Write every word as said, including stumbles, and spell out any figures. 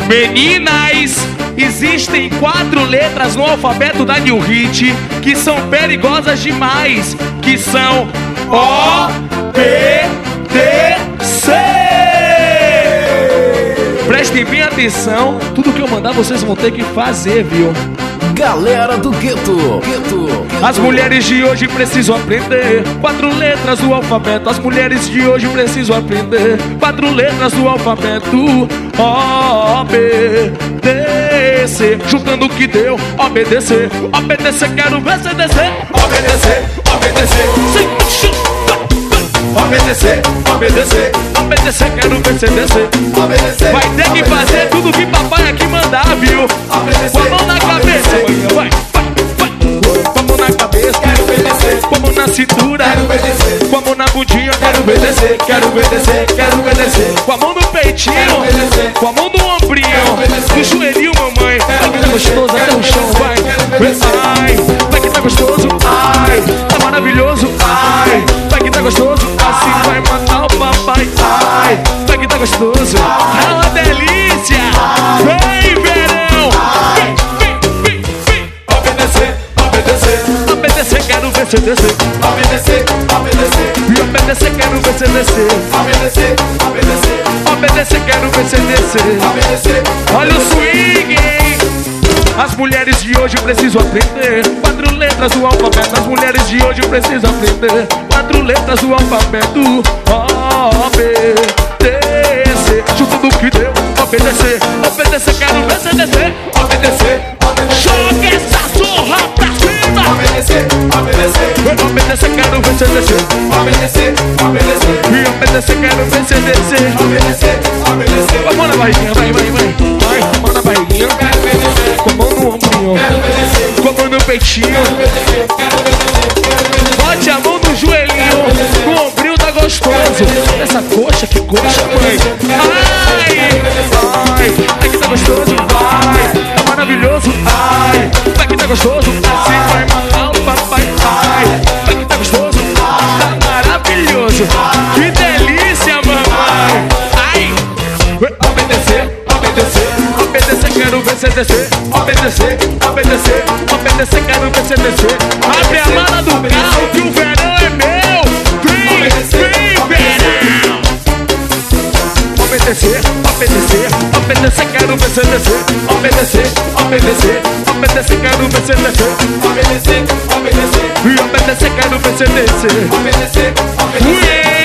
Meninas, existem quatro letras no alfabeto da New Hit que são perigosas demais, que são O, P, T, C. Prestem bem atenção, tudo que eu mandar vocês vão ter que fazer, viu? Galera do Gueto, Gueto. As mulheres de hoje precisam aprender quatro letras do alfabeto. As mulheres de hoje precisam aprender quatro letras do alfabeto. O, B, D, C. Juntando o que deu, obedecer. Obedecer, quero ver você descer. Obedecer, obedecer. Sim, obedecer, obedecer. Obedecer, quero ver você descer. Obedecer. Vai ter que fazer tudo que papai aqui mandar, viu? Com a mão na cabeça, vai, vai, vai. Com a mão na cabeça, quero obedecer. Com a mão na cintura, quero obedecer. Com a mão na bundinha, quero obedecer. Quero obedecer, quero obedecer. Com a mão no peitinho, com a mão no ombrinho, no joelhinho, mamãe. Vai que tá gostoso até o chão, vai. Ai, vai que tá gostoso, ai, tá maravilhoso, ai, vai que tá gostoso, assim vai matar o papai, ai, vai que tá gostoso, é uma delícia, vem verão, vem, vem, vem, vem. Obedecer, obedecer, obedecer, quero ver você descer, obedecer, obedecer, e obedecer, quero ver você descer, obedecer, obedecer, obedecer, quero ver você descer, obedecer, olha o swing, hein? As mulheres de hoje precisam aprender quatro letras do alfabeto. As mulheres de hoje precisam aprender quatro letras do alfabeto. O, B, D, C. Juntando o que deu, obedecer. Obedecer, quero ver você descer. Obedecer, obedecer. Joga essa zorra pra cima. Obedecer, obedecer. Obedecer, quero ver você descer. Obedecer, obedecer. E obedecer, quero ver você descer. Obedecer, obedecer. Com a mão na barriguinha, vai, vai, vai. Vai, com a mão na barriguinha. Quero obedecer. Com a mão no ombrinho, com a mão no peitinho, bote a mão no joelhinho, o ombrinho tá gostoso. Essa coxa, que coxa, mãe. Ai, ai, vai que tá gostoso, ai, tá maravilhoso, ai, vai que tá gostoso, assim vai matar o papai, ai, vai que tá gostoso, tá maravilhoso, que delícia, mamãe. Ai, obedecer, obedecer, obedecer, quero ver você descer. Obedecer, obedecer, obedecer, quero ver você descer. Abre a mala do carro que o verão é meu. Vem, vem, verão. Obedecer, obedecer, obedecer, quero ver você descer. Obedecer, obedecer, obedecer, quero ver você descer. Obedecer, obedecer, e obedecer, quero ver você descer. Obedecer, obedecer.